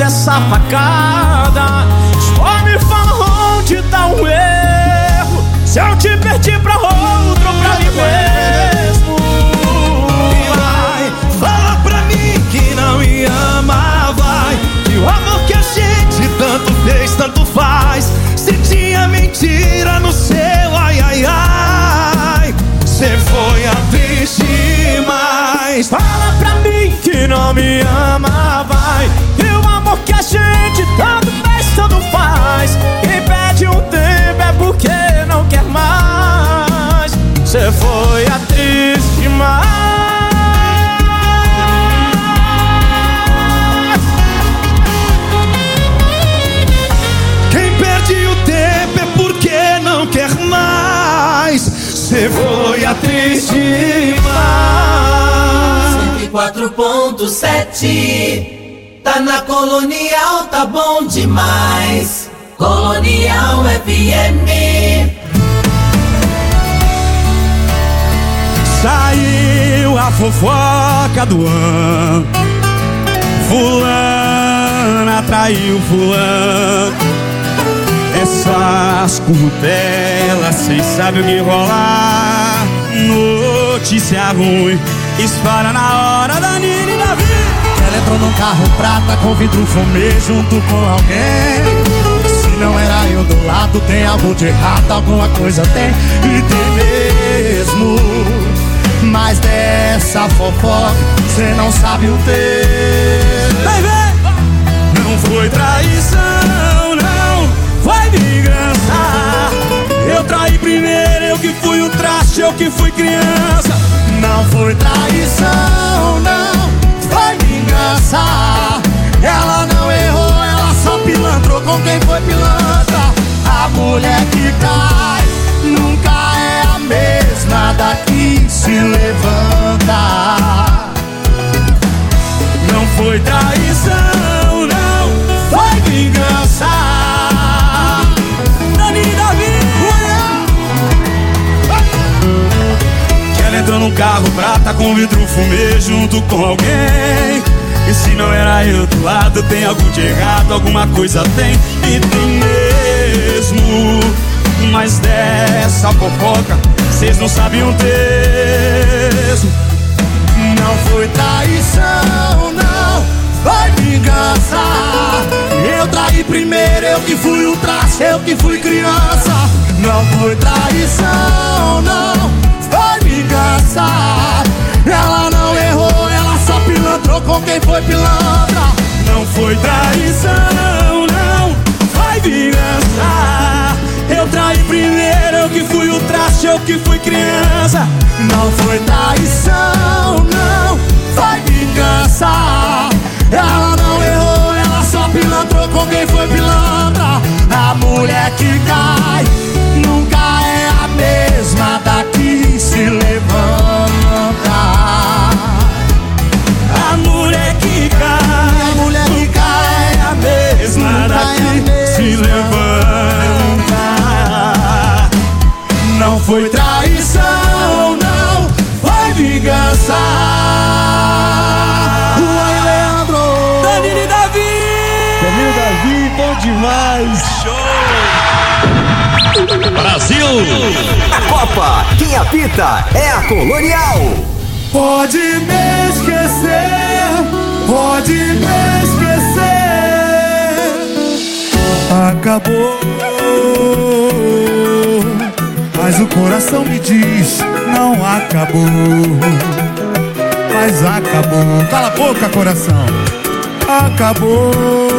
essa facada. Só me fala onde tá o erro, se eu te perdi pra outro ou pra mim mesmo. Vai, fala pra mim que não me ama, vai, que o amor que a gente tanto fez, tanto faz. Se tinha mentira no seu ai, ai, ai, cê foi a triste demais. Fala pra mim que não me ama, vai, que o amor que a gente tanto fez, tanto faz. Quem pede um tempo é porque não quer mais. Cê foi a triste demais. Quem perde o tempo é porque não quer mais. Cê foi a triste demais. 104.7 tá na Colonial, tá bom demais. Colonial FM. Saiu a fofoca do ano, fulana traiu fulano. Essas curtelas, cês sabem o que rolar. Notícia ruim espalha na hora da Nina e da Davi. Ela entrou num carro prata com vidro fumê junto com alguém. Se não era eu do lado, tem algo de errado, alguma coisa tem, e tem mesmo. Mas dessa fofoca cê não sabe o texto. Vai ver! Não foi traição, não, foi vingança. Eu traí primeiro, eu que fui o traste, eu que fui criança. Não foi traição, não, foi vingança. Ela não errou, ela só pilantrou com quem foi pilantra. A mulher que cai nunca é a mesma daqui se levanta. Não foi traição, não, foi vingança. Dani e Davi. Que ela entrou num carro prata com vidro fumê junto com alguém. E se não era eu do lado, tem algo de errado, alguma coisa tem, e tem mesmo. Mas dessa fofoca cês não sabem o texto. Não foi traição, não, foi vingança. Eu traí primeiro, eu que fui o traste, eu que fui criança. Não foi traição, não, foi vingança. Ela não errou, ela só pilantrou com quem foi pilantra. Não foi traição, não, foi vingança. Eu traí primeiro, eu que fui o traste, eu que fui criança. Não foi traição, não, foi vingança. Ela não errou, ela só pilantrou com quem foi pilantra. A mulher que cai nunca é a mesma daqui se levanta. A mulher que cai, é a mesma daqui se levanta. Não foi traição, não, foi vingança. Oi, Leandro. Danilo e Davi. Danilo e Davi, bom demais. Show. Brasil. A Copa, quem apita é a Colonial. Pode me esquecer, pode me esquecer. Acabou, mas o coração me diz não acabou. Mas acabou. Cala a boca, coração. Acabou,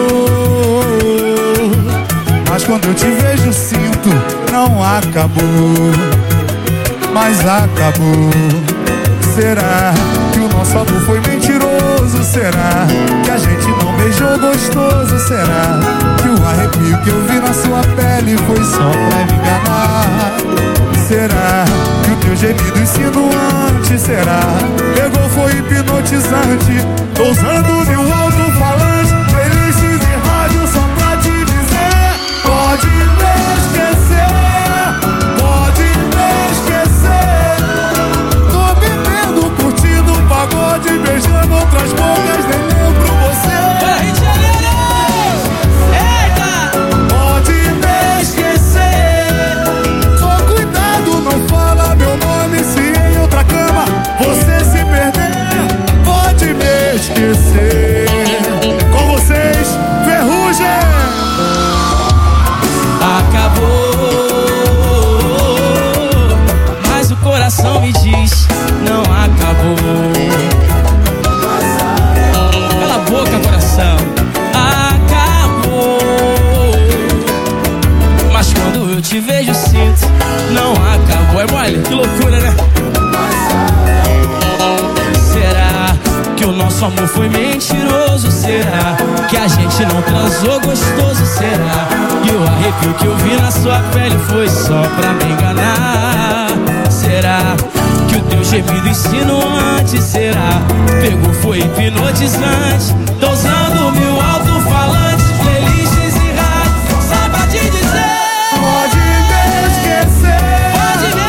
mas quando eu te vejo sinto não acabou. Mas acabou. Será que o nosso amor foi mentiroso? Será que a gente não beijou gostoso? Será que o arrepio que eu vi na sua pele foi só pra me enganar? Será que o teu gemido insinuante? Será? Pegou, foi hipnotizante. Tô usando meu alto-falante, playlist de rádio só pra te dizer: pode me esquecer, pode me esquecer. Tô bebendo, curtindo um pagode, beijando outras bocas, nem lembro você. esquecer. Com vocês, Ferrugem. Acabou, mas o coração me diz, não acabou. Cala a boca, coração. Acabou, mas quando eu te vejo sinto, não acabou. É mole? Que loucura, né? Será que o nosso amor foi mentiroso? Será que a gente não transou gostoso? Será que o arrepio que eu vi na sua pele foi só pra me enganar? Será que o teu gemido insinuante, será? Pegou, foi hipnotizante. Tô usando mil alto-falantes, playlists e rádio. Saiba te dizer, Pode me esquecer. pode me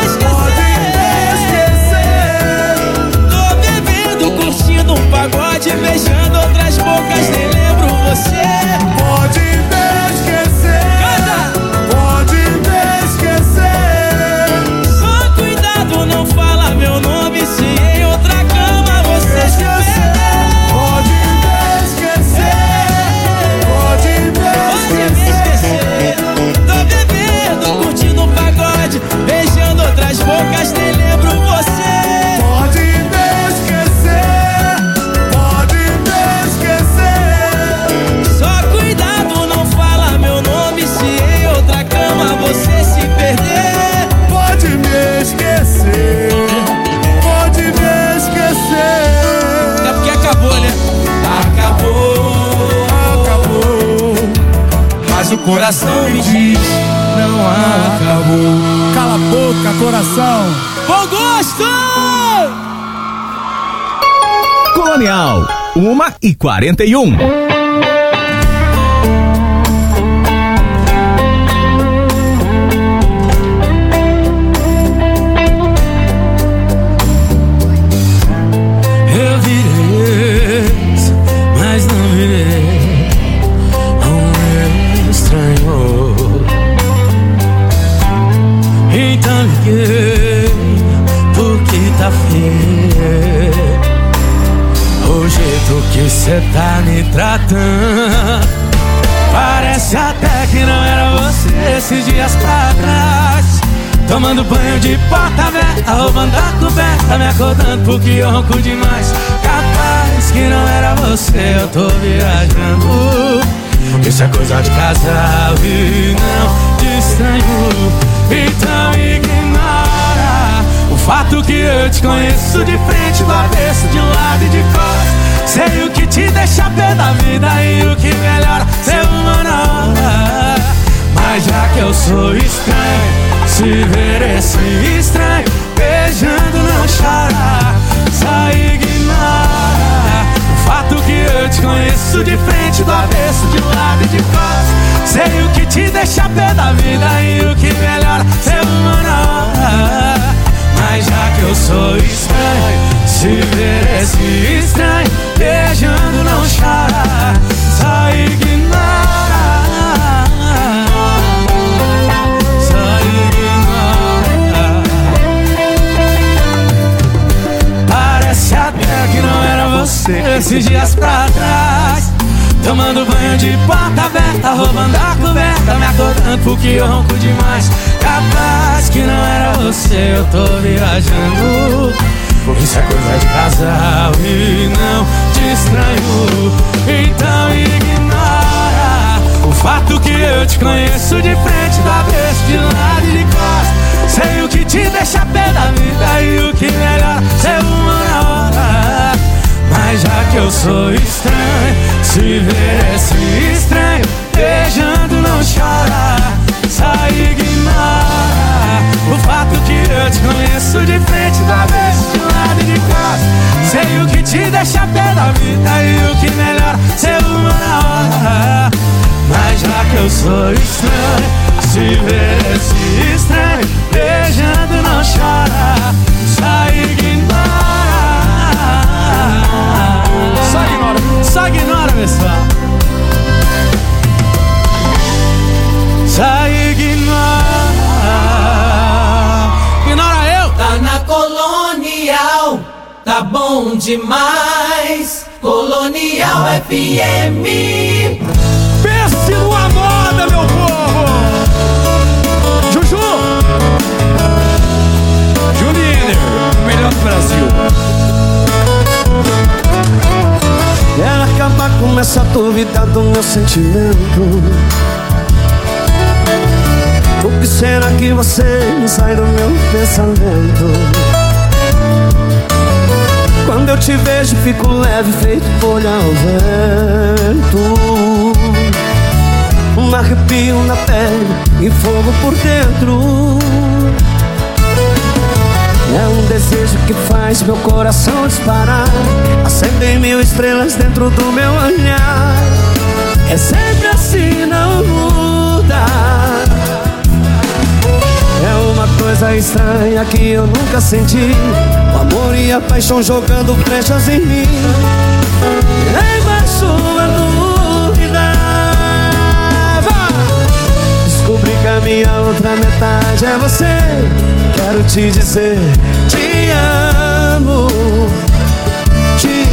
esquecer. Pode me esquecer. Tô bebendo, curtindo um pagode, beijando outras bocas, nem lembro você. Pode me esquecer. Canta! Pode me esquecer. Só cuidado, não fala meu nome, se em outra cama você se perder. Pode me esquecer. Pode me Pode me esquecer. esquecer. Tô bebendo, curtindo um pagode, beijando outras bocas, nem lembro você. Pode me esquecer. Pode me esquecer. Só cuidado, não fala meu nome, se em outra cama você se perder. Pode me esquecer. Pode me esquecer. É porque acabou, né? Acabou, Acabou. mas o coração me diz, não acabou. Cala a boca, coração. Bom gosto! Colonial, 1h41. Eu virei, mas não virei um estranho. Então liguei, porque tá feio o jeito que cê tá me tratando. Parece até que não era você esses dias pra trás. Tomando banho de porta aberta, roubando a coberta, me acordando porque eu ronco demais. Capaz que não era você, eu tô viajando. Isso é coisa de casal e não de estranho. Então ignora o fato que eu te conheço de frente, do avesso, de um lado e de costas. Sei o que te deixa pé da vida e o que melhora ser uma nova. Mas já que eu sou estranho, se ver esse estranho beijando não chora. Só ignora o fato que eu te conheço de frente, do avesso, de um lado e de costas. Sei o que te deixa pé da vida e o que melhora ser uma nova. Mas já que eu sou estranho, se ver esse estranho beijando não chora. Só ignora, só ignora. Parece até que não era você esses dias pra trás. Tomando banho de porta aberta, roubando a coberta, me acordando porque eu ronco demais. Capaz que não era você, eu tô viajando. Isso é coisa de casal e não de estranho. Então ignora o fato que eu te conheço de frente, do avesso, de lado e de costas. Sei o que te deixa pé da vida e o que melhora ser uma na hora. Mas já que eu sou estranho, se ver esse estranho beijando não chora. Só ignora o fato que eu te conheço de frente, do avesso, de lado e de costas. Sei o que te deixa pé da vida e o que melhora ser uma na hora. Mas já que eu sou estranho, se ver esse estranho beijando não chora. Só ignora. Só ignora, pessoal. Só ignora. Ignora eu. Tá na Colonial, tá bom demais. Colonial. Colonial FM. Pense numa moda, meu povo! Juju! Juliner, melhor do Brasil. Quero acabar com essa dúvida do meu sentimento. O que será que você sai do meu pensamento? Quando eu te vejo fico leve, feito folha ao vento. Um arrepio na pele e fogo por dentro. É um desejo que faz meu coração disparar. Acendem 1000 estrelas dentro do meu olhar. É sempre assim, não muda. É uma coisa estranha que eu nunca senti. O amor e a paixão jogando flechas em mim. Nem mais sua dúvida. Descobri que a minha outra metade é você. Quero te dizer, te amo, te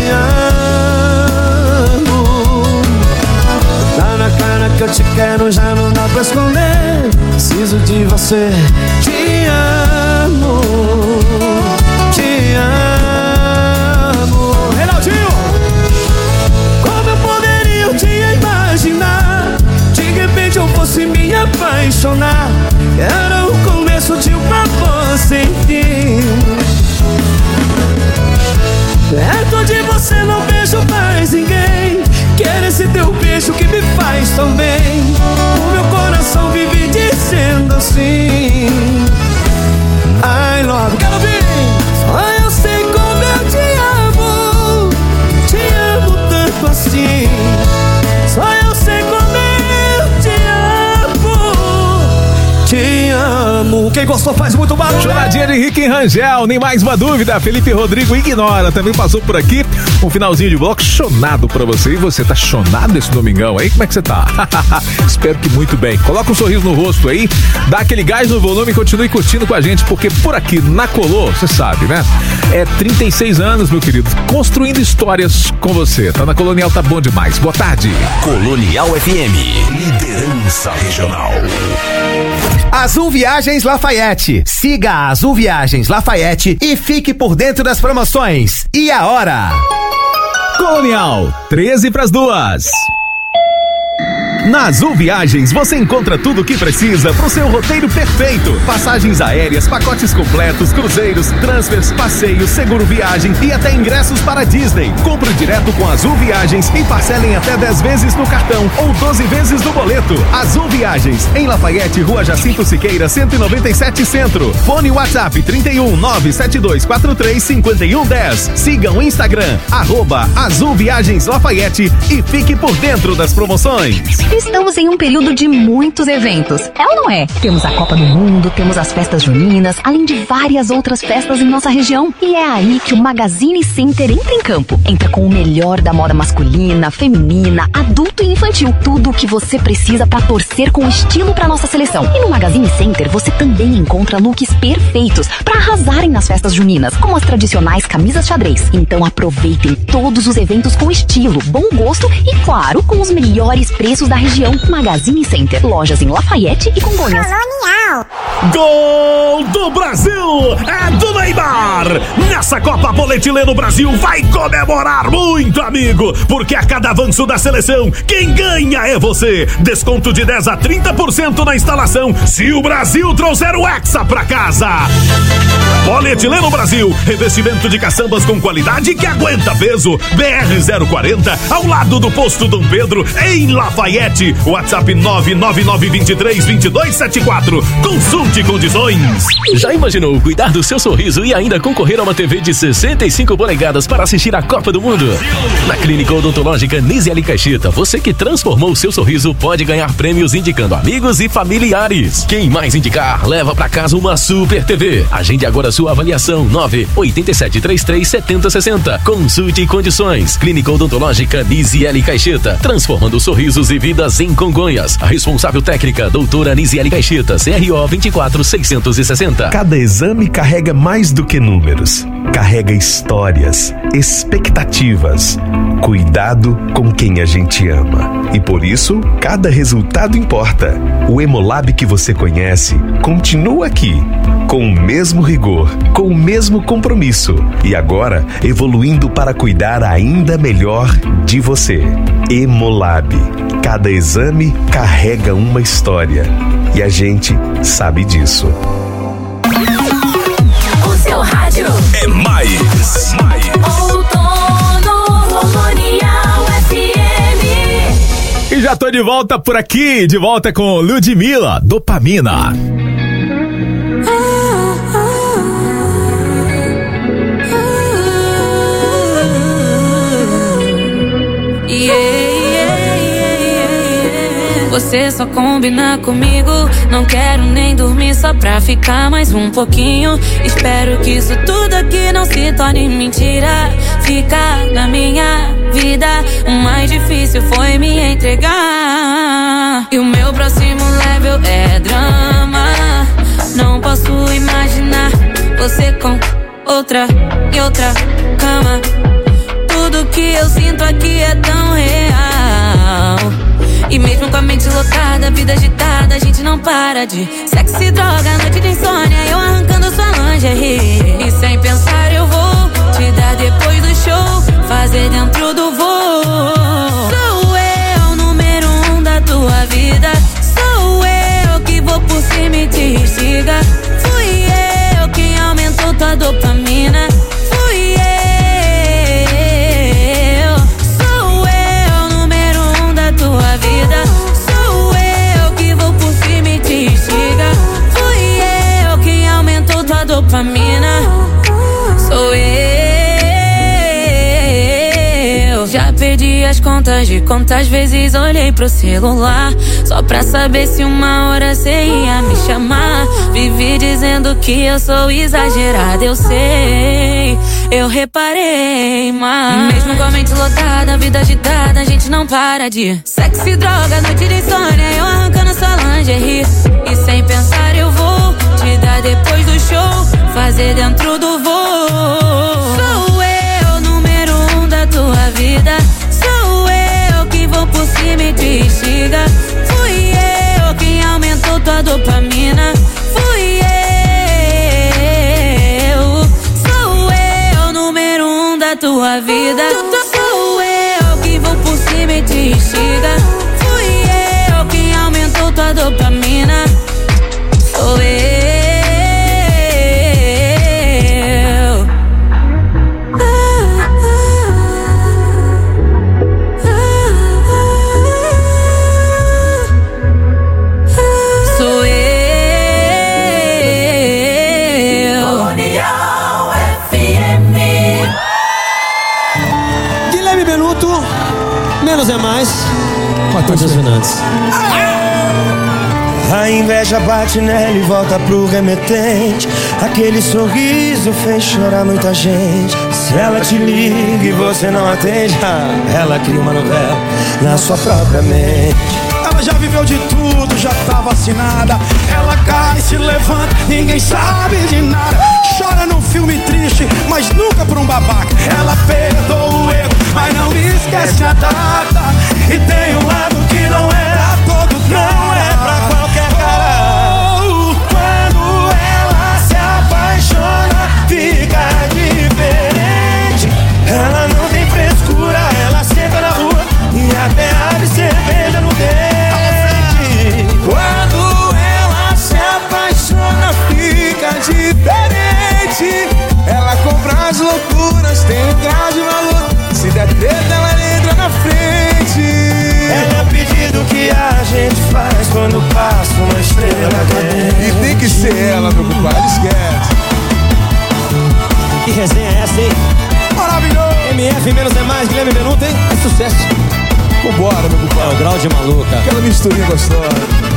amo. Tá na cara que eu te quero, já não dá pra esconder. Preciso de você, te amo, te amo. Reinaldinho! Como eu poderia te imaginar? De repente eu fosse me apaixonar. Era o começo de um amor sem fim. Perto de você não vejo mais ninguém. Quero esse teu beijo que me faz tão bem. O meu coração vive dizendo assim, I love you. Quero ouvir. Só eu sei como eu te amo tanto assim. Só eu sei como eu te amo. Quem gostou faz muito barulho. Choradinha de Rick e Rangel, nem mais uma dúvida. Felipe Rodrigo Ignora também passou por aqui. Um finalzinho de bloco chonado pra você. E você tá chonado esse domingão aí? Como é que você tá? Espero que muito bem. Coloca um sorriso no rosto aí, dá aquele gás no volume e continue curtindo com a gente, porque por aqui na Colô, você sabe, né? É 36 anos, meu querido, construindo histórias com você. Tá na Colonial, tá bom demais. Boa tarde. Colonial FM, liderança regional. Azul Viagens Lafayette. Siga a Azul Viagens Lafayette e fique por dentro das promoções. E a hora? Colonial, 13:02. Na Azul Viagens você encontra tudo o que precisa para o seu roteiro perfeito. Passagens aéreas, pacotes completos, cruzeiros, transfers, passeios, seguro viagem e até ingressos para Disney. Compre direto com Azul Viagens e parcelem até 10 vezes no cartão ou 12 vezes no boleto. Azul Viagens, em Lafayette, Rua Jacinto Siqueira, 197 Centro. Fone WhatsApp 31 97243 5110. Siga o Instagram, @Azul Viagens Lafayette e fique por dentro das promoções. Estamos em um período de muitos eventos, é ou não é? Temos a Copa do Mundo, temos as festas juninas, além de várias outras festas em nossa região. E é aí que o Magazine Center entra em campo. Entra com o melhor da moda masculina, feminina, adulto e infantil. Tudo o que você precisa para torcer com estilo para nossa seleção. E no Magazine Center você também encontra looks perfeitos para arrasarem nas festas juninas, como as tradicionais camisas xadrez. Então aproveitem todos os eventos com estilo, bom gosto e, claro, com os melhores preços da região. Magazine Center, lojas em Lafayette e Congonhas. Colonial. Gol do Brasil é do Neymar. Nessa Copa Polietileno Brasil vai comemorar muito, amigo, porque a cada avanço da seleção, quem ganha é você. Desconto de 10 a 30% na instalação se o Brasil trouxer o Hexa pra casa. Polietileno Brasil, revestimento de caçambas com qualidade que aguenta peso. BR-040, ao lado do posto Dom Pedro, em Lafayette. WhatsApp 999232274. Consulte condições. Já imaginou cuidar do seu sorriso e ainda concorrer a uma TV de 65 polegadas para assistir a Copa do Mundo? Na Clínica Odontológica Nisiele Caixeta, você que transformou o seu sorriso pode ganhar prêmios indicando amigos e familiares. Quem mais indicar, leva pra casa uma Super TV. Agende agora sua avaliação. 987337060. Consulte condições. Clínica Odontológica Nisiele Caixeta, transformando sorrisos e vidas em Congonhas. A responsável técnica, doutora Nisiele Caixeta, CRO RO 24660. Cada exame carrega mais do que números. Carrega histórias, expectativas, cuidado com quem a gente ama. E por isso, cada resultado importa. O Hemolab que você conhece continua aqui, com o mesmo rigor, com o mesmo compromisso. E agora, evoluindo para cuidar ainda melhor de você. Hemolab. Cada exame carrega uma história. E a gente sabe disso. O seu rádio é mais. Outono Colonial FM. E já tô de volta por aqui, de volta com Ludmilla, Dopamina. Você só combina comigo. Não quero nem dormir só pra ficar mais um pouquinho. Espero que isso tudo aqui não se torne mentira. Ficar na minha vida, o mais difícil foi me entregar. E o meu próximo level é drama. Não posso imaginar você com outra e outra cama. Tudo que eu sinto aqui é tão real. E mesmo com a mente lotada, vida agitada, a gente não para de sexo e droga, noite de insônia, eu arrancando sua lingerie. E sem pensar eu vou te dar depois do show, fazer dentro do voo. Sou eu, número 1 da tua vida. Sou eu que vou por cima e te instiga. Fui eu quem aumentou tua dopamina. Fui eu. Sou eu, número 1 da tua vida. Sou eu que vou por cima e te instiga. Fui eu quem aumentou tua dopamina. Sou eu. Já perdi as contas de quantas vezes olhei pro celular só pra saber se uma hora cê ia me chamar. Vivi dizendo que eu sou exagerada, eu sei, eu reparei, mas mesmo com a mente lotada, vida agitada, a gente não para de sexo e droga, noite de insônia, eu arrancando sua lingerie. E sem pensar eu vou te dar depois do show, fazer dentro do voo. Sou eu, número 1 da tua vida. Sou eu que vou por cima e te instiga. Fui eu quem aumentou tua dopamina. Fui eu. Sou eu, número 1 da tua vida. Sou eu que vou por cima e te instiga. Fui eu quem aumentou tua dopamina. Sou eu. Menos é mais. Matheus Fernandes. A inveja bate nela e volta pro remetente. Aquele sorriso fez chorar muita gente. Se ela te liga e você não atende, ela cria uma novela na sua própria mente. Ela já viveu de tudo, já tá vacinada. Ela cai, se levanta, ninguém sabe de nada. Chora num filme triste, mas nunca por um babaca. Ela perdoa o erro, mas não esquece a data. E tem um lado que não é a todo, não é pra qualquer cara. Quando ela se apaixona, fica diferente. Ela não tem frescura, ela senta na rua e até abre cerveja no dente. Quando ela se apaixona, fica diferente. Ela compra as loucuras, tem um traje maluco. Se der treta, ela entra na frente. É o pedido que a gente faz quando passa uma estrela cadente. E tem que ser ela, meu compadre, esquece. Que resenha é essa, hein? Maravilhoso! MF menos é mais, Guilherme Benuto, hein? É sucesso. Vambora, meu compadre. É o grau de maluca. Aquela misturinha gostosa.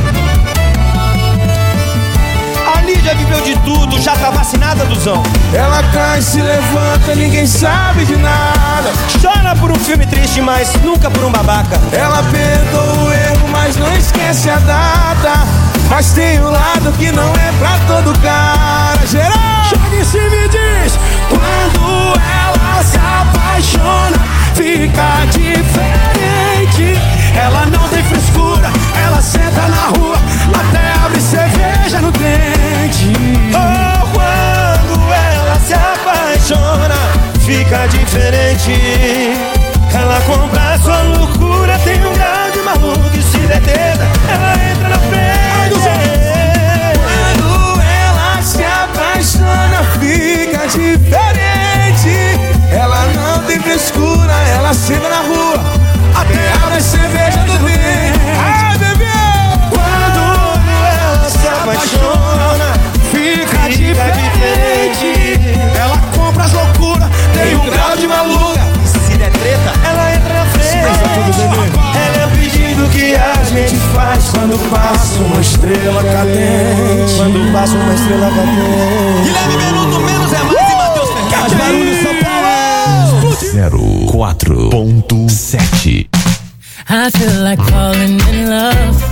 A Lídia viveu de tudo, já tá vacinada, Duzão. Ela cai, se levanta, ninguém sabe de nada. Chora por um filme triste, mas nunca por um babaca. Ela perdoa o erro, mas não esquece a data. Mas tem um lado que não é pra todo cara. Geral! Jogue se me diz. Quando ela se apaixona, fica diferente. Ela não tem frescura, ela senta na rua, até abre cerveja no dente. Oh, quando ela se apaixona, fica diferente. Ela compra sua loucura, tem um grau de maluco e se detenta, ela entra na frente. Quando ela se apaixona, fica diferente. Ela não tem frescura, ela senta na rua, até abre cerveja do dente. Ah, bebê! Quando ela se apaixona, fica diferente. Ela compra as loucuras, tem um grau de maluca. Se der treta, ela entra na frente. Ela é o pedido que a gente faz quando passa uma estrela cadente. Quando passa uma estrela cadente. Guilherme Minuto, menos é mais e Matheus Ferraz. Barulho São Paulo. 04.7. I feel like falling in love.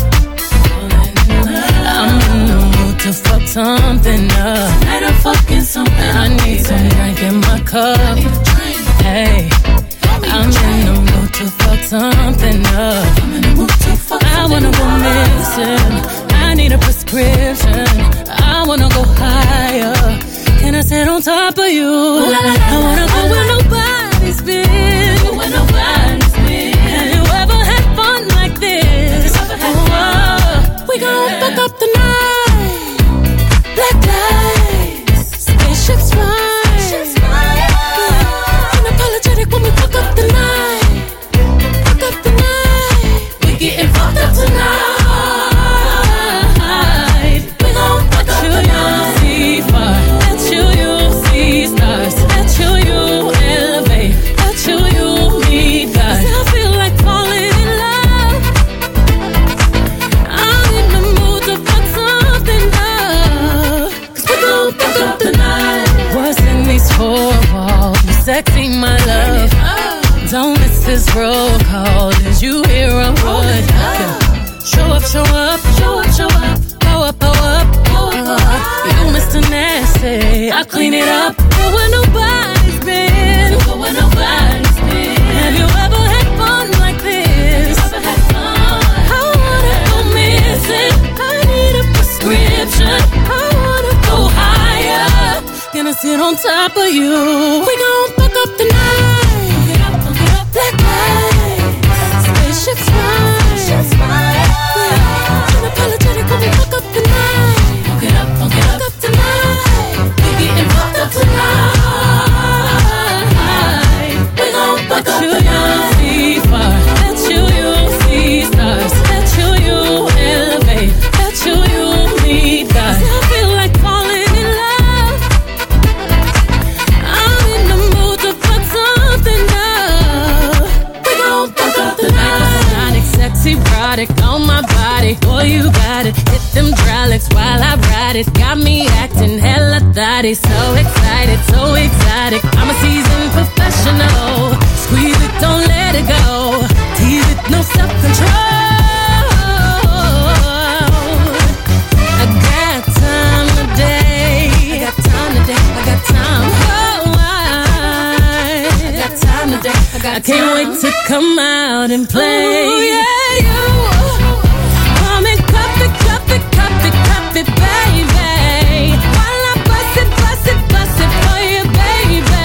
I'm in the mood to fuck something up. I need some drink in my cup. Hey, I'm in the mood to fuck something up. I wanna go missing. I need a prescription. I wanna go higher. Can I sit on top of you? I wanna go where nobody's been. Have you ever had fun like this? We gon' fuck up the night. Black lights, spaceships fly. Unapologetic when we fuck up the night. Fuck up the night. We getting fucked up tonight. We gon' fuck up the night. See fire, let you see stars. Let you elevate. Let you meet God. I feel like falling in love. I'm in the mood to fuck something up. 'Cause we gon' fuck up the night. What's in these four walls? You sexy, my love. Don't miss this roll call. Did you hear a word? Show up, show up, show up, show up. Go up, go up, go up. You Mr. Nasty, I clean it up. Go where nobody's been. Go where nobody's been. Have you ever had fun like this? I wanna go missing. I need a prescription. I wanna go higher. Gonna sit on top of you. We gon' fuck up the night. Black lights, spaceships fly. Unapologetic when we fuck up the night. Fuck up tonight. We getting fucked up tonight. We gon' fuck up the night. See fire, let you see stars. Let you elevate. Let you meet God. I feel like falling in love. I'm in the mood to fuck something up. We gon' fuck up the night. Sexy, erotic on my body. Boy, you got it. Hit them hydraulics while I ride it. Got me acting hella thotty. So excited, so exotic. I'm a seasoned professional. Squeeze it, don't let it go. Tease it, no self-control. I got time today. I got time today. I got time. Oh, I got time today. I can't wait to come out and play. Ooh, yeah, you. Come and cup it, cup it, cup it, cup it, baby. While I bust it for you, baby.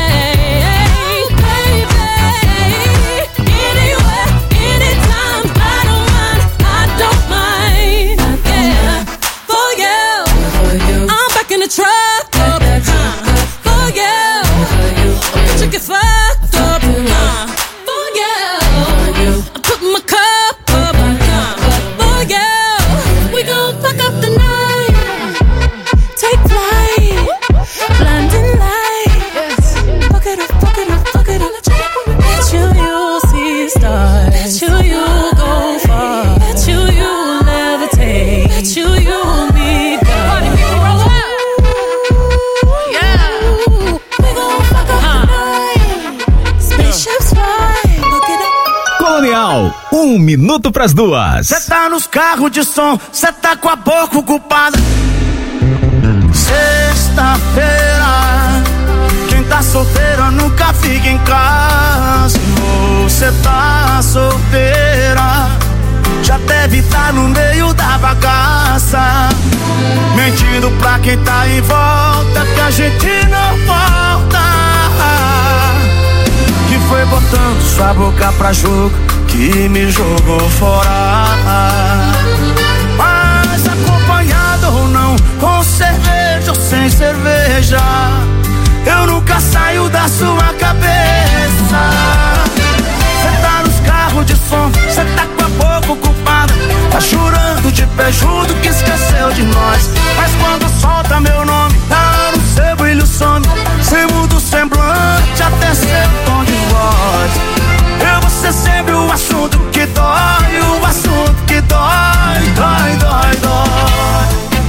Baby. Anywhere, anytime, I don't mind. Yeah, for you. I'm back in the truck. For you. You get fucked up. For you. I put my cup up. For you. We gon' fuck up the night. Take flight. Blinding lights. Fuck it up, fuck it up, fuck it up. Bet you see stars. Bet you go far. Bet you levitate. Bet you meet God. Party people roll out. Yeah. We gon' fuck up the night. Spaceships fly. Look it up. Colonial, 1 minuto pras 2. Cê tá nos carros de som, cê tá com a boca ocupada. Sexta-feira, quem tá solteira nunca fica em casa. Você tá solteira, já deve estar no meio da bagaça, mentindo pra quem tá em volta que a gente não volta. Que foi botando sua boca pra jogo que me jogou fora. Mas acompanhado ou não, com cerveja ou sem cerveja, eu nunca saio da sua cabeça. Cê tá nos carros de som, cê tá com a boca ocupada, tá chorando de pé junto que esqueceu de nós. Mas quando solta meu nome, tá no seu brilho some, cê muda o semblante até seu tom de voz. Eu vou ser sempre o assunto que dói, o assunto que dói, dói, dói, dói.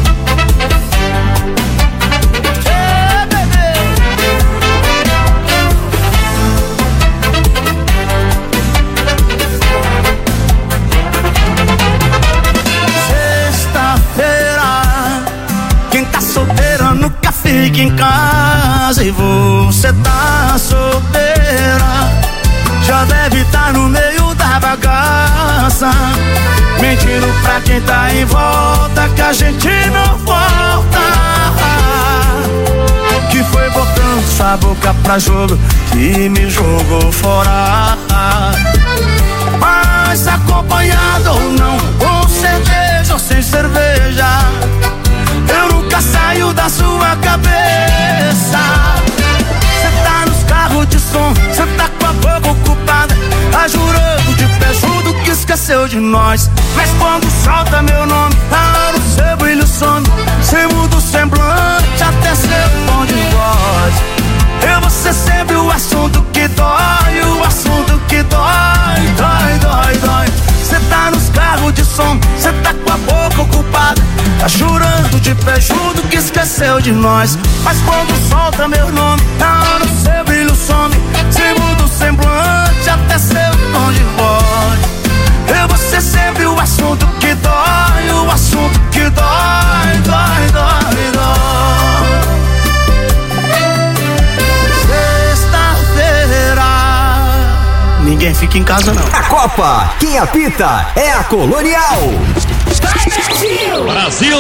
Solteira nunca fica em casa. E você tá solteira, já deve estar no meio da bagaça, mentindo pra quem tá em volta que a gente não volta. Que foi botando sua boca pra jogo que me jogou fora. Mas acompanhado ou não, com cerveja ou sem cerveja, eu nunca saio da sua cabeça. Cê tá nos carros de som, cê tá com a boca ocupada, tá jurando de pé junto que esqueceu de nós. Mas quando solta meu nome, tá no seu brilho some, cê muda o semblante até seu tom de voz. Eu vou ser sempre o assunto que dói, o assunto que dói, dói, dói, dói. Cê tá nos carros de som, cê tá com a boca ocupada, tá chorando de pé junto que esqueceu de nós. Mas quando solta meu nome, tá no seu brilho some, cê muda o semblante até seu tom de voz. Eu vou ser sempre o assunto que dói, o assunto que dói, dói, dói, dói. Sexta-feira, ninguém fica em casa não. A Copa, quem apita é a Colonial. Brasil!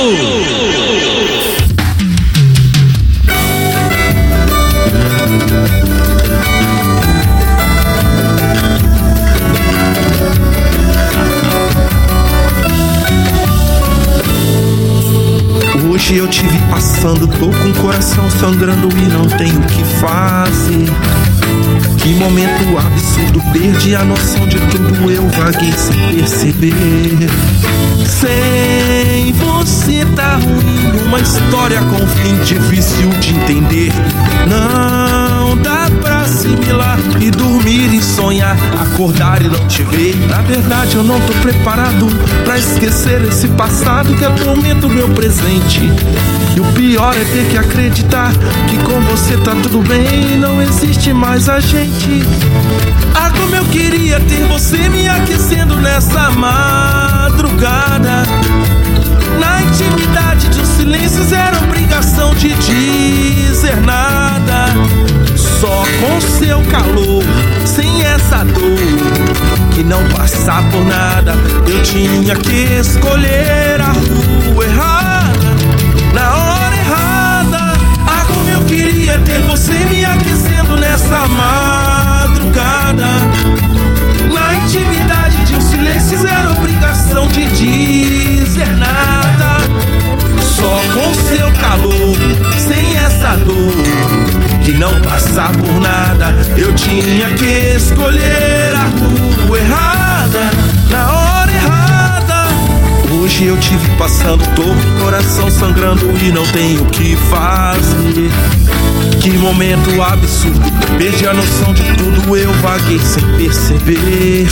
Hoje eu te vi passando, tô com o coração sangrando e não tenho o que fazer. Que momento absurdo, perdi a noção de tudo, eu vaguei sem perceber. Sem você tá ruim, uma história com fim difícil de entender. Não dá pra assimilar e dormir e sonhar, acordar e não te ver. Na verdade eu não tô preparado pra esquecer esse passado que atormenta o meu presente. E o pior é ter que acreditar que com você tá tudo bem, não existe mais a gente. Ah, como eu queria ter você me aquecendo nessa madrugada. Na intimidade de um silêncio, zero obrigação de dizer nada. Só com seu calor, sem essa dor que não passa por nada. Eu tinha que escolher a rua errada, na hora errada. Ah, como eu queria ter você me aquecendo nessa madrugada. Na intimidade de um silêncio, zero obrigação de dizer nada. Só com seu calor, sem essa dor que não passa por nada. Eu tinha que escolher a rua errada, na hora errada. Hoje eu te vi passando, tô com o coração sangrando e não tenho o que fazer. Que momento absurdo, perdi a noção de tudo, eu vaguei sem perceber.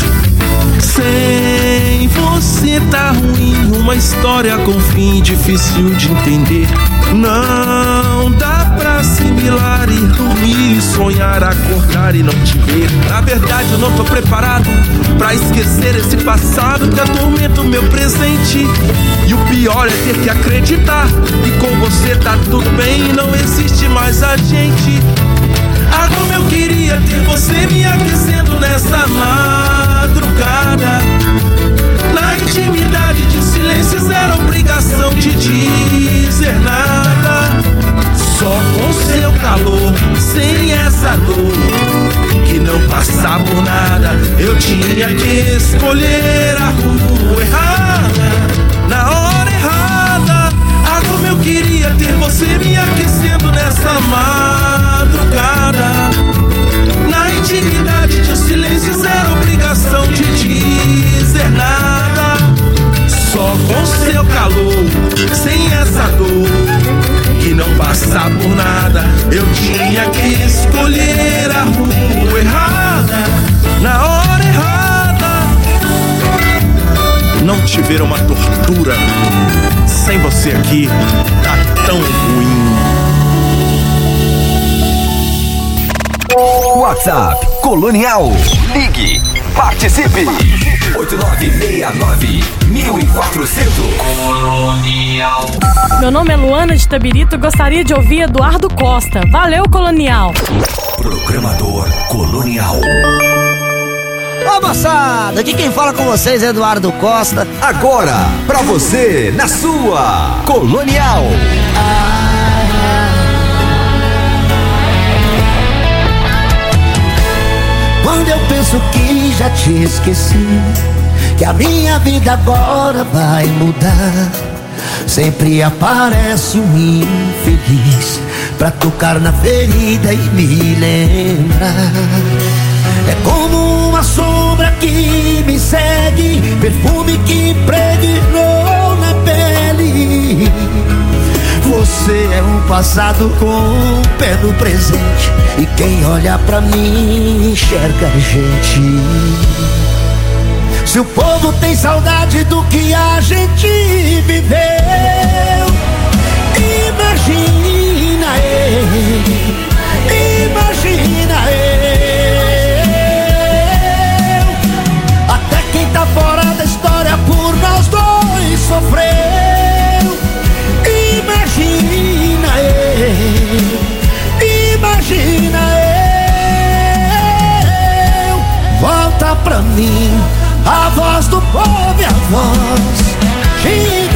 Sem você tá ruim, uma história com fim difícil de entender. Não dá pra assimilar e dormir e sonhar, acordar e não te ver. Na verdade eu não tô preparado pra esquecer esquecer esse passado que atormenta o meu presente. E o pior é ter que acreditar que com você tá tudo bem e não existe mais a gente. Ah, como eu queria ter você me aquecendo nessa madrugada. Na intimidade de silêncio, zero obrigação de dizer nada. Só com seu calor, sem essa dor que não passa por nada. Eu tinha que escolher a rua errada, na hora errada. Ah, como eu queria ter você me aquecendo nessa madrugada. Na intimidade de silêncio, zero obrigação de dizer nada. Só com seu calor, sem essa dor que não passa por nada. Eu tinha que escolher a rua errada, na hora errada. Não te ver uma tortura. Sem você aqui, tá tão ruim. WhatsApp Colonial. Ligue, participe. 8969-1400. Colonial. Meu nome é Luana de Tabirito e gostaria de ouvir Eduardo Costa. Valeu, Colonial. Programador Colonial. Ô moçada, aqui quem fala com vocês é Eduardo Costa. Agora, pra você, na sua Colonial. Quando eu penso que já te esqueci, que a minha vida agora vai mudar, sempre aparece um infeliz pra tocar na ferida e me lembrar. É como uma sombra que me segue, perfume que impregnou na pele. Você é um passado com um pé no presente, e quem olha pra mim enxerga a gente. Se o povo tem saudade do que a gente viveu, imagina eu, imagina eu. Até quem tá fora da história por nós dois sofreu. Imagina eu, imagina eu. Volta pra mim a voz do povo e a voz de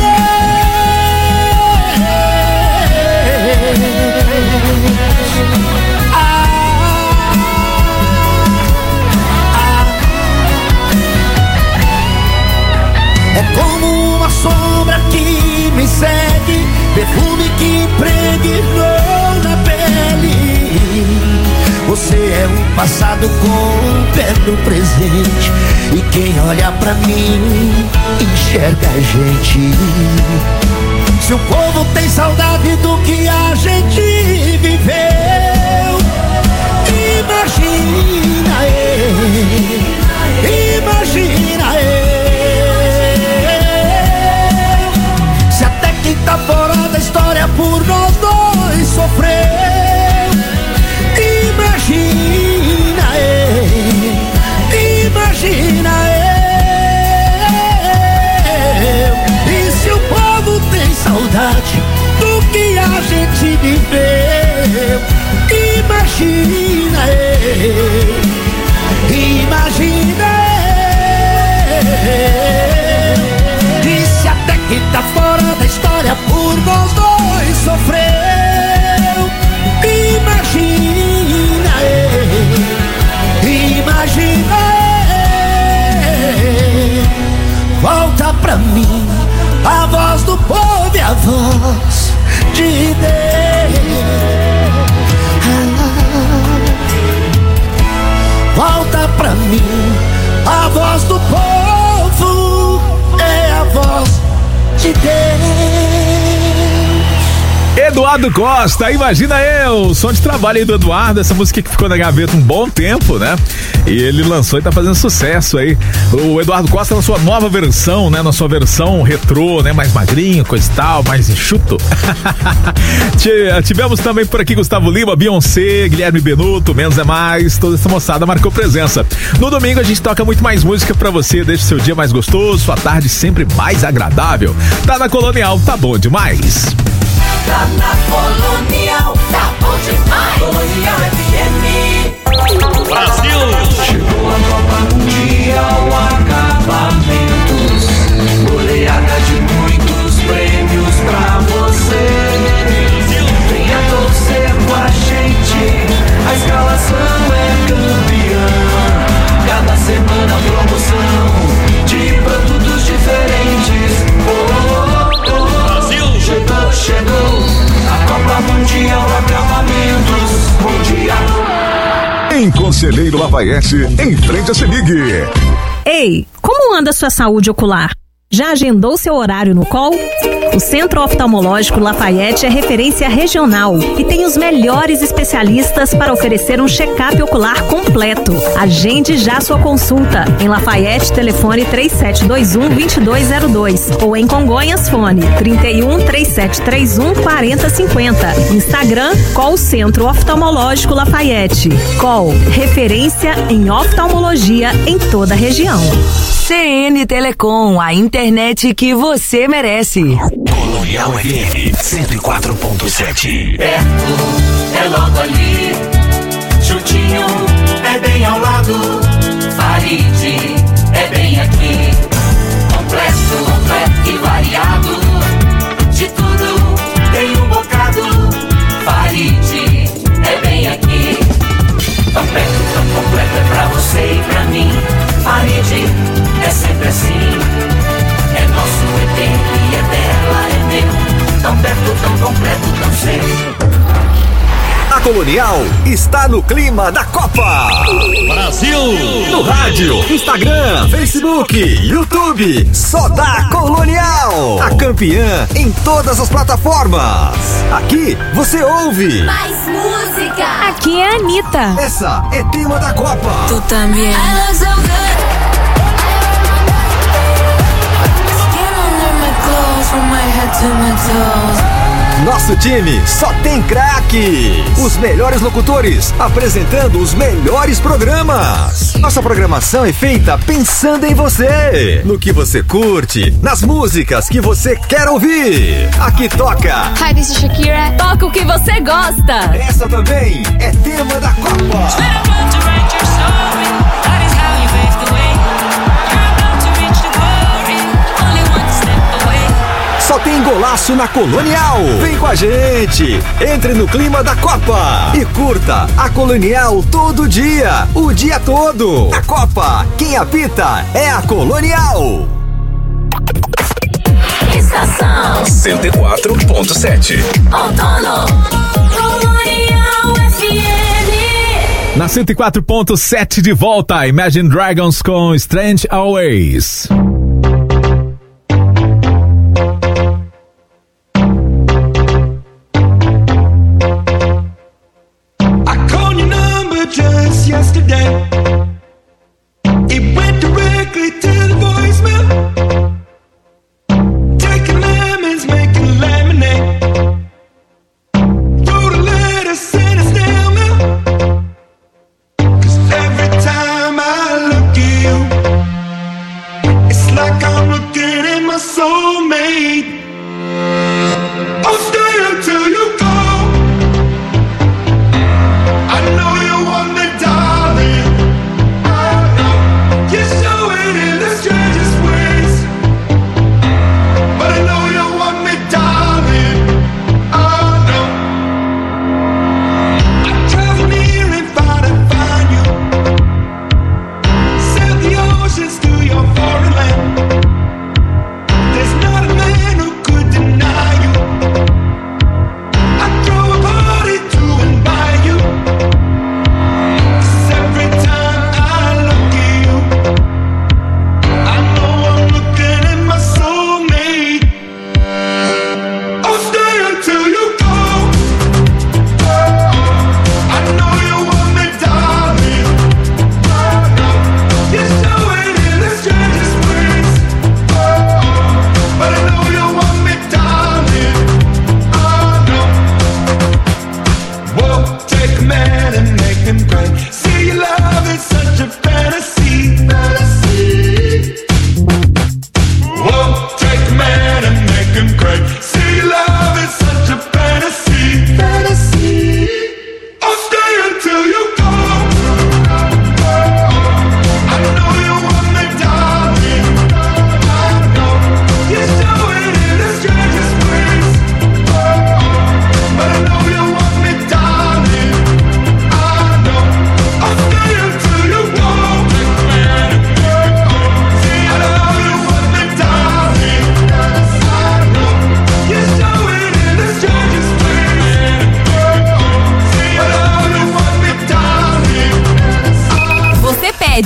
É como uma sombra que me segue, perfume que impregnou na pele. Você é um passado com um pé no presente, e quem olha pra mim enxerga a gente. Se o povo tem saudade do que a gente viveu, imagina eu, imagina eu. Se até quem tá fora da história por nós dois sofreu, imagina eu, imagina eu. E se o povo tem saudade do que a gente viveu, imagina eu, imagina eu. E se até quem tá fora da história por nós dois sofreu, imagina eu, imagina eu. Volta pra mim a voz do povo e a voz de Deus. Volta pra mim a voz do povo, é a voz de Deus. Eduardo Costa, imagina eu, som de trabalho aí do Eduardo, essa música que ficou na gaveta um bom tempo, né? E ele lançou e tá fazendo sucesso aí. O Eduardo Costa na sua nova versão, né? Na sua versão retrô, né? Mais magrinho, coisa e tal, mais enxuto. Tivemos também por aqui Gustavo Lima, Beyoncé, Guilherme Benuto, Menos é Mais, toda essa moçada marcou presença. No domingo a gente toca muito mais música pra você, deixa o seu dia mais gostoso, sua tarde sempre mais agradável. Tá na Colonial, tá bom demais. Tá na Colonial, tá bom demais. Colonial FM. Brasil! Chegou a Copa Mundial, acabamentos. Goleada de muitos prêmios pra você. Venha torcer com a gente, a escalação é campeã. Cada semana promoção de produtos diferentes. Brasil! Chegou a Copa Mundial, acabamentos mundial. Em Conselheiro Lafayette, em frente a Semig. Ei, como anda sua saúde ocular? Já agendou seu horário no COL? O Centro Oftalmológico Lafayette é referência regional e tem os melhores especialistas para oferecer um check-up ocular completo. Agende já sua consulta. Em Lafayette, telefone 3721-2202 ou em Congonhas, fone 31-3731-4050. Instagram, COL Centro Oftalmológico Lafayette. COL, referência em oftalmologia em toda a região. CN Telecom, a internet que você merece. Colonial FM 104.7. Perto, é logo ali. Juntinho, é bem ao lado. Farid, é bem aqui. Completo e variado. De tudo, tem um bocado. Farid, é bem aqui. Tão perto, tão completo, é pra você e pra mim. Farid, é sempre assim. É nosso, é dele, é dela, é meu. Tão perto, tão completo, tão sei. A Colonial está no clima da Copa. Brasil! No rádio, Instagram, Facebook, YouTube. Só dá Colonial. A campeã em todas as plataformas. Aqui você ouve Mais música. Aqui é a Anitta. Essa é tema da Copa. Tu também. Nosso time só tem craques. Os melhores locutores apresentando os melhores programas. Nossa programação é feita pensando em você, no que você curte, nas músicas que você quer ouvir. Aqui toca Hi, this is Shakira. Toca o que você gosta. Essa também é tema da Copa. Só tem golaço na Colonial. Vem com a gente. Entre no clima da Copa e curta a Colonial todo dia, o dia todo. A Copa, quem apita é a Colonial. Estação 104.7. Outono. Colonial FM. Na 104.7 de volta, Imagine Dragons com Strange Always. Yesterday, it went directly to the voicemail. Taking lemons, making lemonade. Wrote a letter, sent a snail mail. 'Cause every time I look at you, it's like I'm looking at my soulmate. I'll stay until you go. I know you want me, darling. I know you show it in the strangest ways, but I know you want me, darling. I know. I travel near and far to find you. Sail the oceans to your foreign land. There's not a man who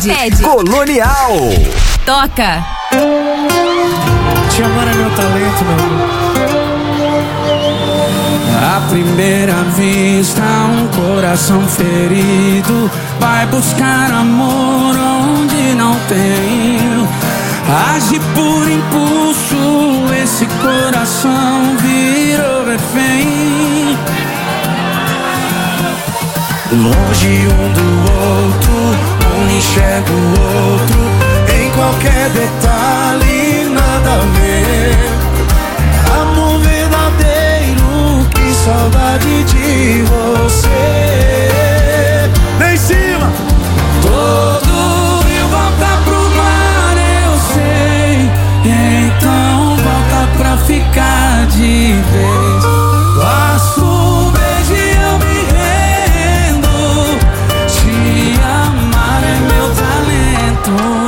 Colonial. Toca. Te amar é meu talento, meu amor. À primeira vista, um coração ferido vai buscar amor onde não tem. Age por impulso, esse coração virou refém. Longe um do outro, um enxerga o outro, em qualquer detalhe, nada a ver. Amor verdadeiro, que saudade de você. Lá em cima! Todo rio volta pro mar, eu sei. Então volta pra ficar de vez. Basta um beijo e eu me rendo. Te amar é meu talento.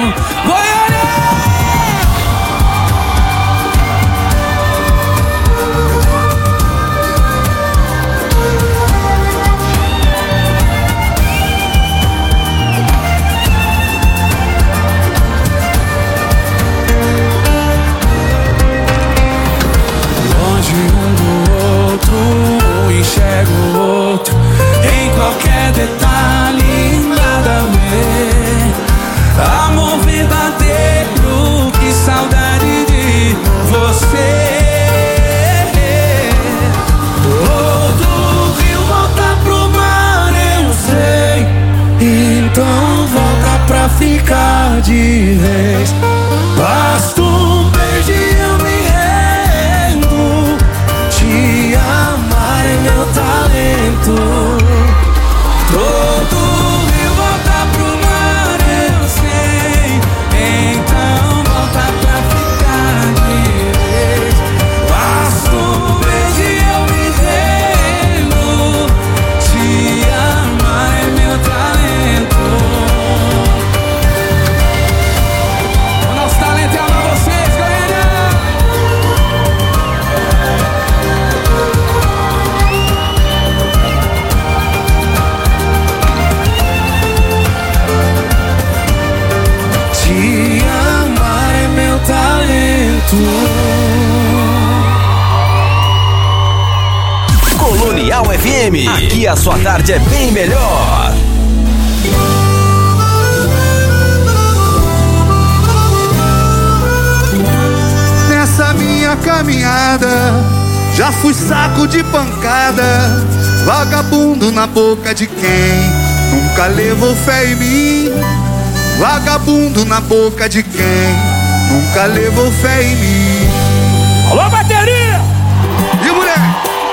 Enxergo o outro, em qualquer detalhe, nada a ver. Amor verdadeiro, que saudade de você. Todo rio volta pro mar, eu sei. Então volta pra ficar de vez. Basta um beijo e eu me rendo. Te amar é meu talento. Todo rio volta pro mar, eu sei. Então volta pra ficar de vez. Basta um beijo e eu me rendo. Te amar é meu talento. O nosso talento é amar vocês, galera. Te amar é meu talento. Colonial FM. Aqui a sua tarde é bem melhor. Nessa minha caminhada, já fui saco de pancada, vagabundo na boca de quem nunca levou fé em mim. Vagabundo na boca de quem nunca levou fé em mim. Alô, bateria! E o moleque?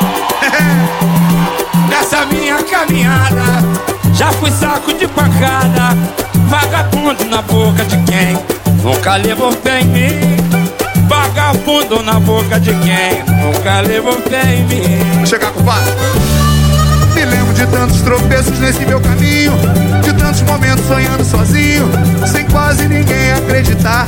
Nessa minha caminhada, já fui saco de pancada, vagabundo na boca de quem nunca levou fé em mim. Vagabundo na boca de quem nunca levou fé em mim. Vou chegar, compadre. Me lembro de tantos tropeços nesse meu caminho, de tantos momentos sonhando sozinho, sem quase ninguém acreditar.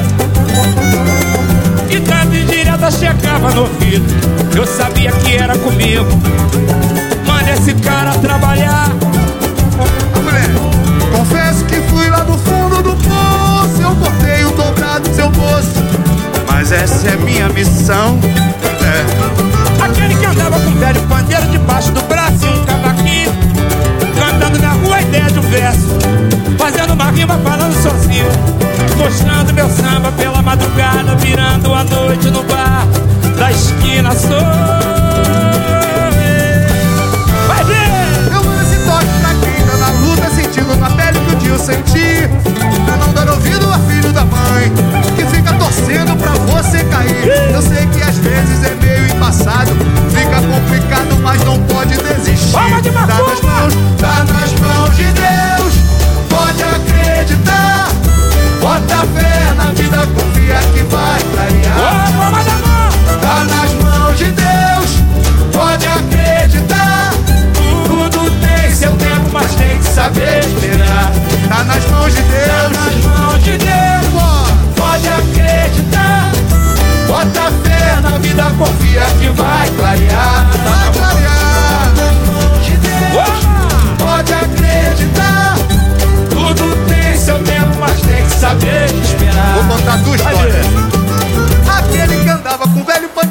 E tanta indireta chegava no ouvido, eu sabia que era comigo. Manda esse cara trabalhar. Mulher, confesso que fui lá no fundo do poço, eu cortei o dobrado do seu bolso, mas essa é minha missão. Aquele que andava com um velho pandeiro debaixo do braço e um cavaquinho, cantando na rua a ideia de um verso, fazendo uma rima falando sozinho, mostrando meu samba pela madrugada, virando a noite no bar da esquina. Sou vai ver! Eu mando esse toque pra quem tá na luta, sentindo na pele que o dia eu senti, pra não dar ouvido a filho da mãe que fica torcendo pra você cair. Eu sei que às vezes é meio embaçado, fica complicado, mas não pode desistir. Tá nas mãos de Deus, pode acreditar, bota fé na vida, confia que vai clarear. Tá nas mãos de Deus.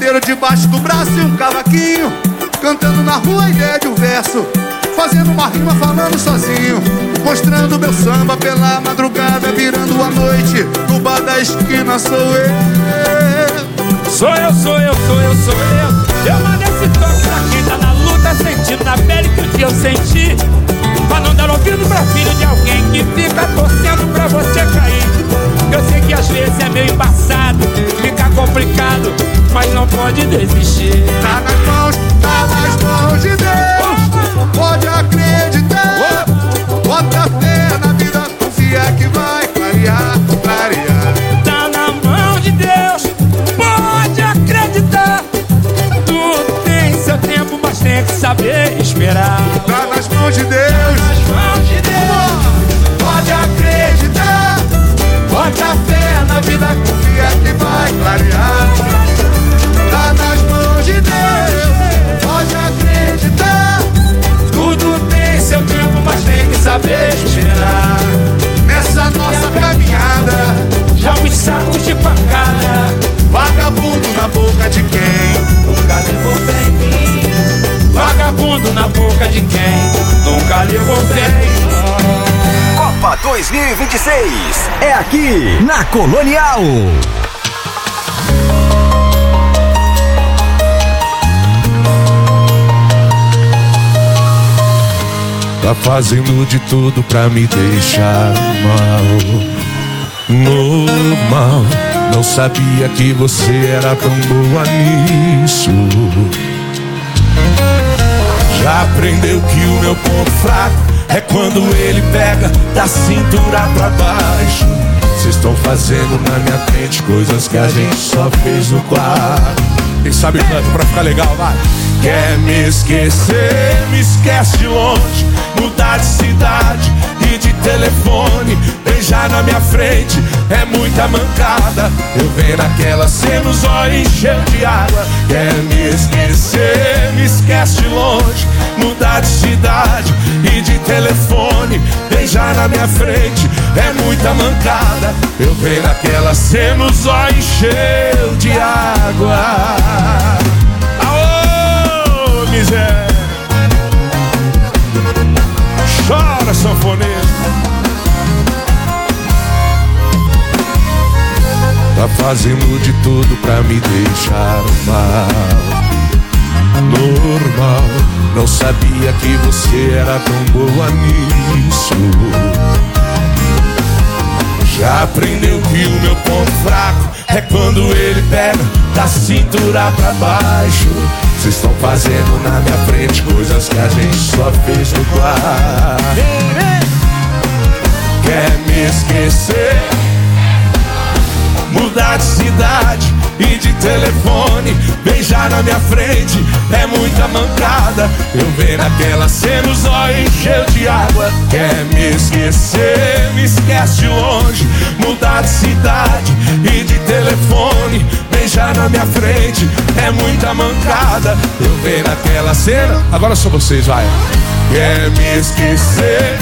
pandeiro debaixo do braço e um cavaquinho, cantando na rua a ideia de um verso, fazendo uma rima falando sozinho, mostrando meu samba pela madrugada, virando a noite no bar da esquina. Sou eu. Sou eu, sou eu, sou eu, sou eu. Eu mandei esse toque pra quem tá na luta, sentindo na pele que um dia eu senti, pra não dar ouvido pra filho de alguém que fica torcendo pra você cair. Eu sei que às vezes é meio embaçado, fica complicado, mas não pode desistir. Tá nas mãos de Deus, pode acreditar. Bota fé na vida, confia que vai clarear, clarear. Tá na mão de Deus, pode acreditar. Tudo tem seu tempo, mas tem que saber esperar. Tá nas mãos de Deus, tá nas mãos de Deus, pode acreditar. Bota fé na vida, confia que vai clarear. Tá nas mãos de Deus, pode acreditar. Tudo tem seu tempo, mas tem que saber esperar. Nessa nossa caminhada, já uns sacos de pancada, vagabundo na boca de quem nunca levou fé em mim. Vagabundo na boca de quem nunca levou fé em mim. Copa 2026 é aqui na Colonial. Tá fazendo de tudo pra me deixar mal, normal. Não sabia que você era tão boa nisso. Já aprendeu que o meu ponto fraco é quando ele pega da cintura pra baixo. Vocês estão fazendo na minha frente coisas que a gente só fez no quarto. Quem sabe tanto pra ficar legal, vai. Quer me esquecer, me esquece de longe. Mudar de cidade e de telefone. Beijar na minha frente é muita mancada. Eu venho naquela cena, os olhos encheu de água. Quer me esquecer, me esquece de longe. Mudar de cidade e de telefone. Beijar na minha frente é muita mancada. Eu venho naquela cena, os olhos encheu de água. Aô, miséria! Chora, sanfoneiro. Tá fazendo de tudo pra me deixar mal, normal. Não sabia que você era tão boa nisso. Já aprendeu que o meu ponto fraco é quando ele pega da cintura pra baixo. Vocês estão fazendo na minha frente coisas que a gente só fez no quarto. Quer me esquecer, mudar de cidade e de telefone. Beijar na minha frente é muita mancada. Eu venho naquela cena, os olhos encheu de água. Quer me esquecer, me esquece de longe. Mudar de cidade e de telefone. Beijar na minha frente é muita mancada. Eu venho naquela cena. Agora são vocês, vai. Quer me esquecer,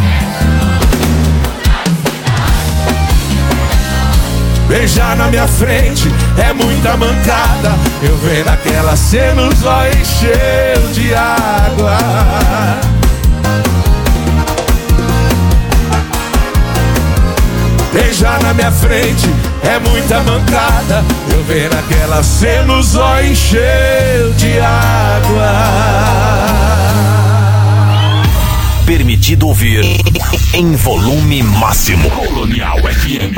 beijar na minha frente é muita mancada. Eu venho naquela cena, os olhos encheu de água. Beijar na minha frente é muita mancada. Eu venho naquela cena, os olhos encheu de água. Permitido ouvir em volume máximo. Colonial FM.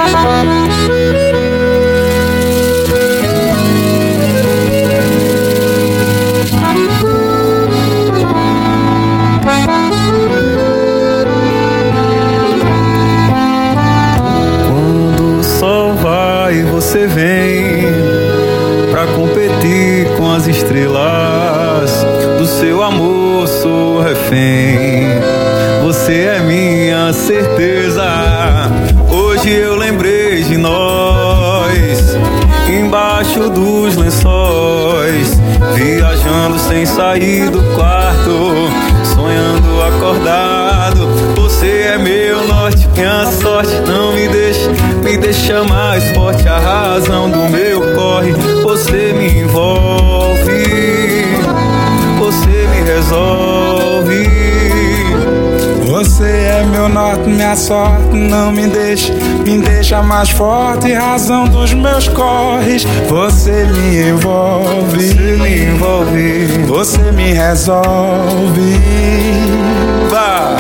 Quando o sol vai, você vem pra competir com as estrelas. Do seu amor sou refém. Você é minha certeza. Hoje eu lembrei de nós, embaixo dos lençóis, viajando sem sair do quarto, sonhando acordado. Você é meu norte, minha sorte não me deixa mais forte. A razão do meu corre, você você me envolve, você me resolve. Você é meu norte, minha sorte, não me deixa mais forte, razão dos meus corres. Você me envolve, você me resolve. Vá.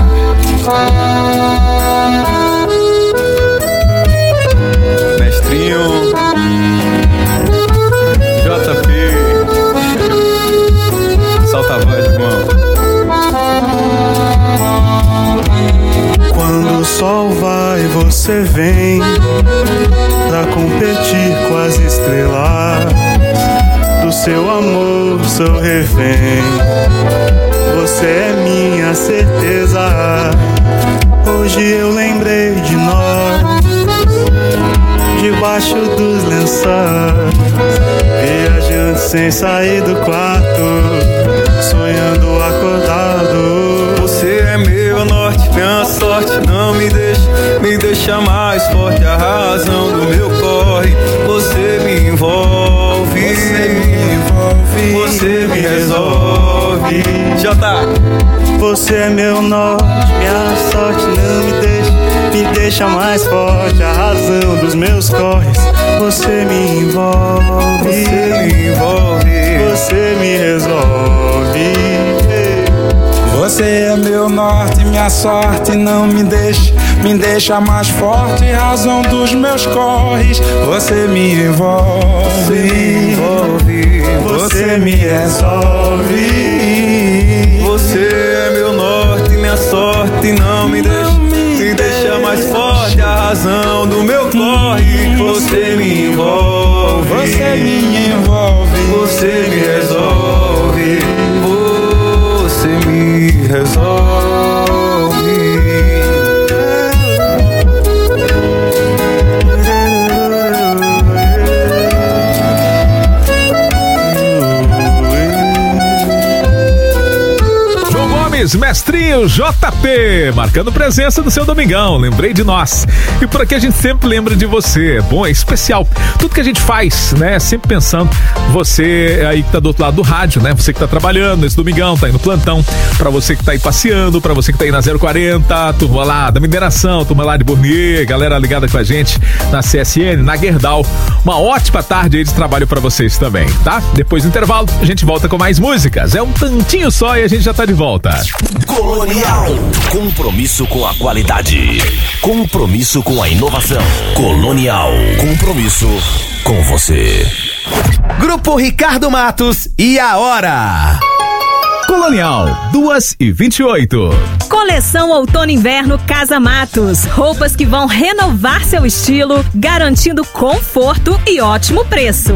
Mestrinho JP, solta a voz, irmão. Quando o sol vai, você vem pra competir com as estrelas. Do seu amor sou refém, você é minha certeza. Hoje eu lembrei de nós, debaixo dos lençóis, viajando sem sair do quarto, sonhando acordado. Você é meu norte, minha sorte, não me deixa mais forte, a razão do meu corre. Você me envolve, você me resolve. Você é meu norte, minha sorte, não me deixa mais forte, a razão dos meus corres. Você me envolve, você me resolve. Você é meu norte, minha sorte, não me deixa mais forte, razão dos meus corres. Você me envolve, você me resolve. Você é meu norte, minha sorte, não me deixa mais forte, a razão do meu corre. Você me envolve, você me envolve, você me resolve, você me resolve. Mestrinho JP, marcando presença no seu domingão. Lembrei de nós. E por aqui a gente sempre lembra de você. Bom, é especial. Tudo que a gente faz, né? Sempre pensando você aí que tá do outro lado do rádio, né? Você que tá trabalhando nesse domingão, tá aí no plantão. Pra você que tá aí passeando, pra você que tá aí na 040, turma lá da mineração, turma lá de Bournier, galera ligada com a gente na CSN, na Gerdau. Uma ótima tarde aí de trabalho pra vocês também, tá? Depois do intervalo, a gente volta com mais músicas. É um tantinho só e a gente já tá de volta. Colonial. Compromisso com a qualidade. Compromisso com a inovação. Colonial. Compromisso com você. Grupo Ricardo Matos e a hora. Colonial, 2h28. Coleção Outono e Inverno Casa Matos. Roupas que vão renovar seu estilo, garantindo conforto e ótimo preço.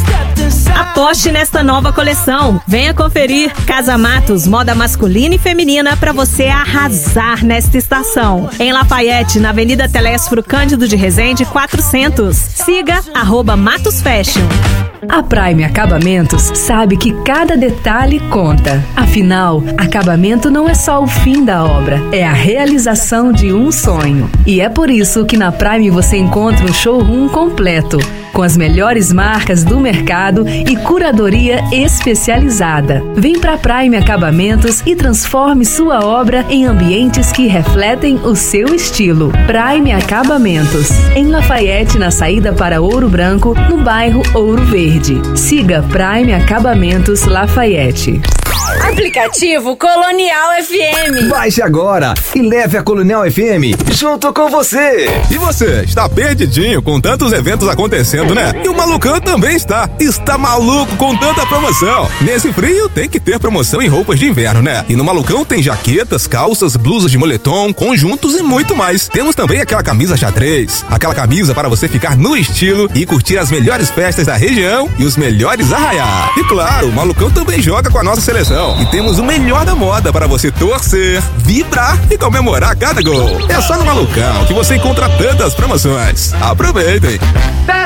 Aposte nesta nova coleção. Venha conferir. Casa Matos, moda masculina e feminina para você arrasar nesta estação. Em Lafayette, na Avenida Telésforo Cândido de Resende, 400. Siga @Matos Fashion. A Prime Acabamentos sabe que cada detalhe conta. Afinal, acabamento não é só o fim da obra, é a realização de um sonho. E é por isso que na Prime você encontra um showroom completo, com as melhores marcas do mercado e curadoria especializada. Vem pra Prime Acabamentos e transforme sua obra em ambientes que refletem o seu estilo. Prime Acabamentos, em Lafayette, na saída para Ouro Branco, no bairro Ouro Verde. Siga Prime Acabamentos Lafayette. Aplicativo Colonial FM. Baixe agora e leve a Colonial FM junto com você. E você, está perdidinho com tantos eventos acontecendo, né? E o Malucão também está. Está maluco com tanta promoção. Nesse frio tem que ter promoção em roupas de inverno, né? E no Malucão tem jaquetas, calças, blusas de moletom, conjuntos e muito mais. Temos também aquela camisa xadrez, aquela camisa para você ficar no estilo e curtir as melhores festas da região e os melhores arraiais. E claro, o Malucão também joga com a nossa seleção. E temos o melhor da moda para você torcer, vibrar e comemorar cada gol. É só no Malucão que você encontra tantas promoções. Aproveitem!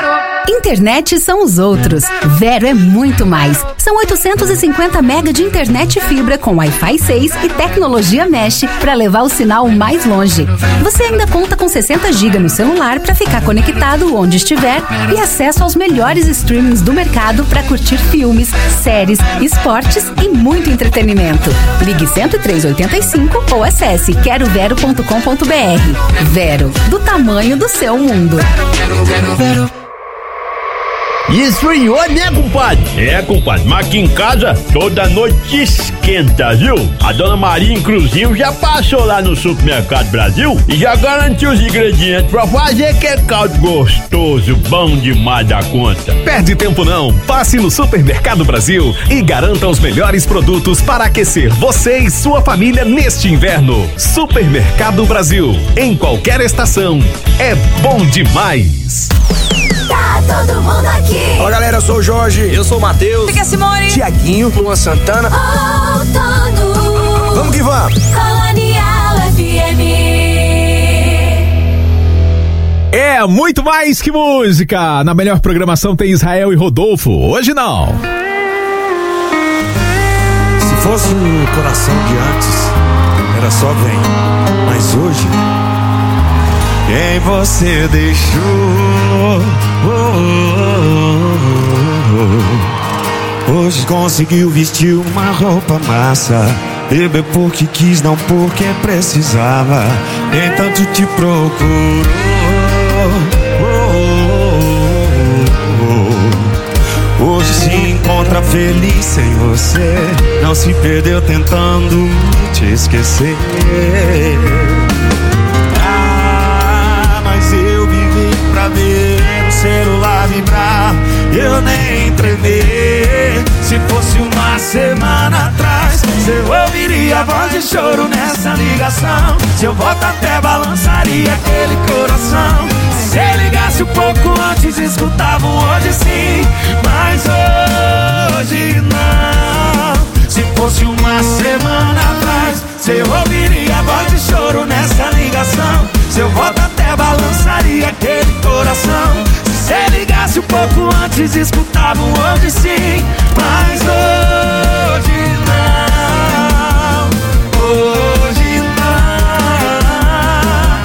Internet são os outros. Vero é muito mais. São 850 mega de internet fibra com Wi-Fi 6 e tecnologia Mesh para levar o sinal mais longe. Você ainda conta com 60 GB no celular para ficar conectado onde estiver e acesso aos melhores streamings do mercado para curtir filmes, séries, esportes e muito entretenimento. Ligue 10385 ou acesse querovero.com.br. Vero, do tamanho do seu mundo. Vero. Esfriou, né, compadre? É, compadre, mas aqui em casa toda noite esquenta, viu? A dona Maria, inclusive, já passou lá no Supermercado Brasil e já garantiu os ingredientes pra fazer aquele caldo gostoso, bom demais da conta. Perde tempo não, passe no Supermercado Brasil e garanta os melhores produtos para aquecer você e sua família neste inverno. Supermercado Brasil, em qualquer estação, é bom demais. Tá todo mundo aqui. Fala galera, eu sou o Jorge. Eu sou o Matheus. Fica Simone. Tiaguinho. Luan Santana. Outono. Vamos que vamos. Colonial FM. É muito mais que música. Na melhor programação tem Israel e Rodolfo. Hoje não. Se fosse o coração de antes, era só vem. Mas hoje, quem você deixou? Hoje conseguiu vestir uma roupa massa, beber porque quis, não porque precisava. Nem tanto te procurou. Hoje se encontra feliz sem você, não se perdeu tentando te esquecer. Mas eu vivi pra ver o celular vibrar, eu nem tremer. Se fosse uma semana atrás, eu ouviria a voz de choro nessa ligação. Seu voto até balançaria aquele coração. Se ligasse um pouco antes, escutava hoje sim, mas hoje não. Se fosse uma semana atrás, eu ouviria a voz de choro nessa ligação. Seu voto até balançaria aquele coração. Se ligasse um pouco antes, escutava hoje sim, mas hoje não. Hoje não.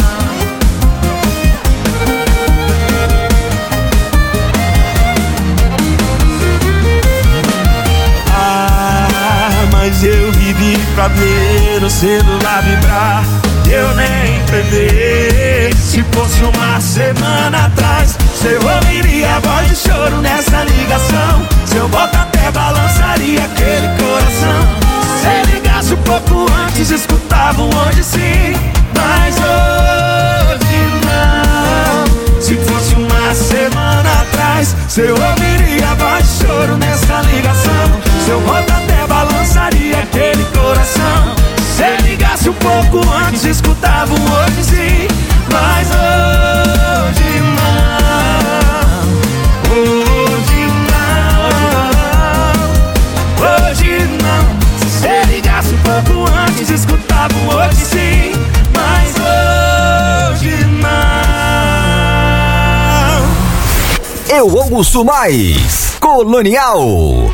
Mas eu vivi pra ver o celular vibrar, eu nem entender. Se fosse uma semana atrás, eu ouviria a voz de choro nessa ligação. Seu voto até balançaria aquele coração. Se ligasse um pouco antes, escutava hoje sim, mas hoje não. Se fosse uma semana atrás, eu ouviria a voz de choro nessa ligação. Seu voto até balançaria aquele coração. Se ligasse um pouco antes, escutava hoje sim, mas hoje não. Hoje não. Hoje não. Se ligasse um pouco antes, escutava hoje sim, mas hoje não. Eu ouço mais Colonial.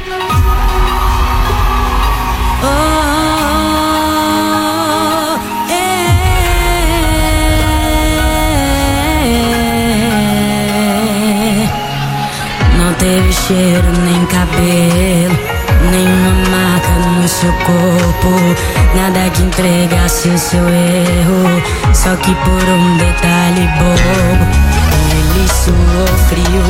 Não teve cheiro, nem cabelo, nenhuma marca no seu corpo, nada que entregasse o seu erro, só que por um detalhe bobo. Ele suou frio